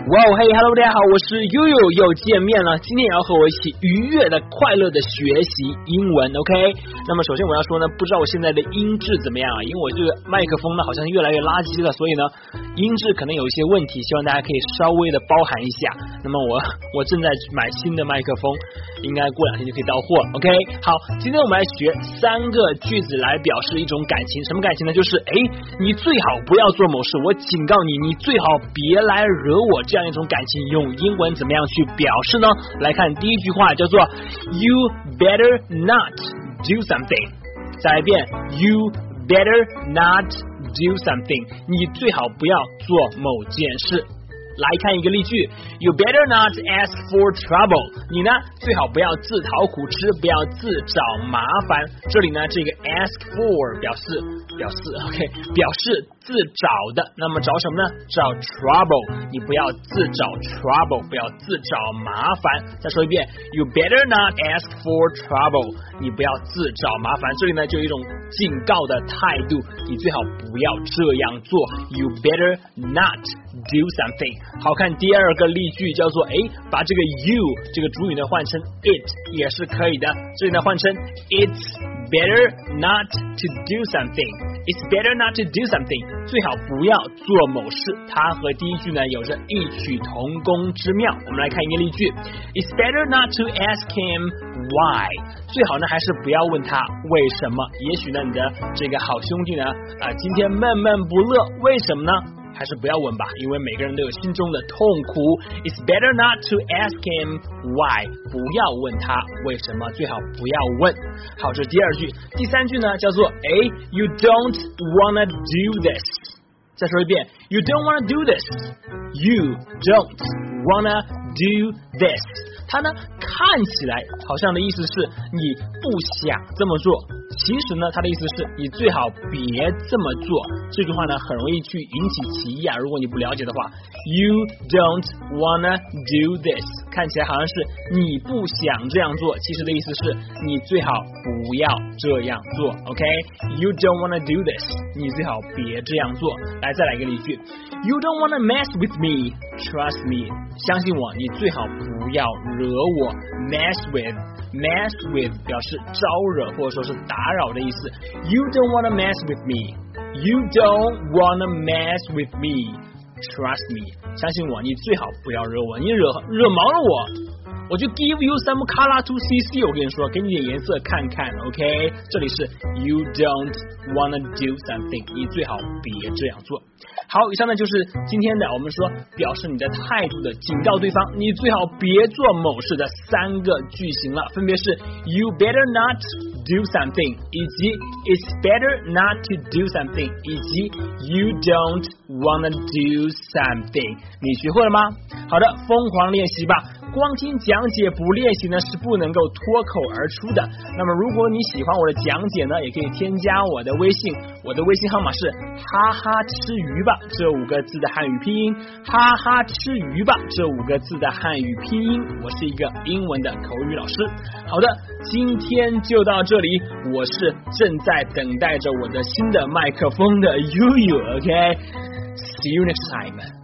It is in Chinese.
哇哦嘿 ，Hello， 大家好，我是悠悠，又见面了。今天也要和我一起愉悦的、快乐的学习英文 ，OK？ 那么首先我要说呢，不知道我现在的音质怎么样啊？因为我这个麦克风呢好像越来越垃圾了，所以呢音质可能有一些问题，希望大家可以稍微的包含一下。那么我正在买新的麦克风，应该过2天就可以到货 ，OK？ 好，今天我们来学3个句子来表示一种感情，什么感情呢？就是你最好不要做某事，我警告你，你最好别来惹我，这样一种感情用英文怎么样去表示呢？来看第一句话叫做 You better not do something， 再来一遍 You better not do something， 你最好不要做某件事。来看一个例句 You better not ask for trouble， 你呢最好不要自讨苦吃，不要自找麻烦。这里呢这个 ask for 表示 OK 表示自找的，那么找什么呢？找 trouble， 你不要自找 trouble， 不要自找麻烦。再说一遍 You better not ask for trouble， 你不要自找麻烦。这里呢就有一种警告的态度，你最好不要这样做 You better not do something。 好看第二个例句叫做把这个 you 这个主语呢换成 it 也是可以的，这里呢换成 It's better not to do something， It's better not to do something， 最好不要做某事，它和第一句呢有着异曲同工之妙。我们来看一个例句 It's better not to ask him why， 最好呢还是不要问他为什么。也许呢你的这个好兄弟呢今天闷闷不乐，为什么呢？还是不要问吧，因为每个人都有心中的痛苦。 It's better not to ask him why， 不要问他为什么，最好不要问。好，这是第二句。第三句呢叫做You don't wanna do this， 再说一遍 You don't wanna do this， You don't wanna do this， 它呢看起来好像的意思是你不想这么做，其实呢它的意思是你最好别这么做。这句话呢很容易去引起歧义啊，如果你不了解的话 You don't wanna do this 看起来好像是你不想这样做，其实的意思是你最好不要这样做 OK You don't wanna do this， 你最好别这样做。来再来一个例句 You don't wanna mess with me Trust me， 相信我，你最好不要惹我。 mess with 表示招惹或者说是打扰的意思。 You don't wanna mess with me， You don't wanna mess with me Trust me， 相信我，你最好不要惹我，你惹毛了我就 give you some color to see， 我跟你说，给你点颜色看看 OK， 这里是 You don't wanna do something， 你最好别这样做。好，以上呢就是今天的我们说表示你的态度的警告对方你最好别做某事的3个句型了，分别是 You better not do something， 以及 It's better not to do something， 以及 You don't wanna do something。 你学会了吗？好的，疯狂练习吧，光听讲解不练习呢是不能够脱口而出的。那么如果你喜欢我的讲解呢，也可以添加我的微信，我的微信号码是哈哈吃鱼吧这5个字的汉语拼音，哈哈吃鱼吧这5个字的汉语拼音。我是一个英文的口语老师。好的，今天就到这里，我是正在等待着我的新的麦克风的悠悠 OK， See you next time。